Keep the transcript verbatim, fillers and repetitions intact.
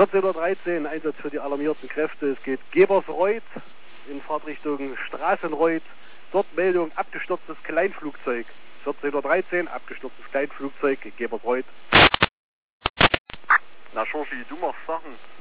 vierzehn Uhr dreizehn, Einsatz für die alarmierten Kräfte. Es geht Gebersreuth in Fahrtrichtung Straßenreuth. Dort Meldung, abgestürztes Kleinflugzeug. vierzehn Uhr dreizehn, abgestürztes Kleinflugzeug, Gebersreuth. Na Schorchi, du machst Sachen.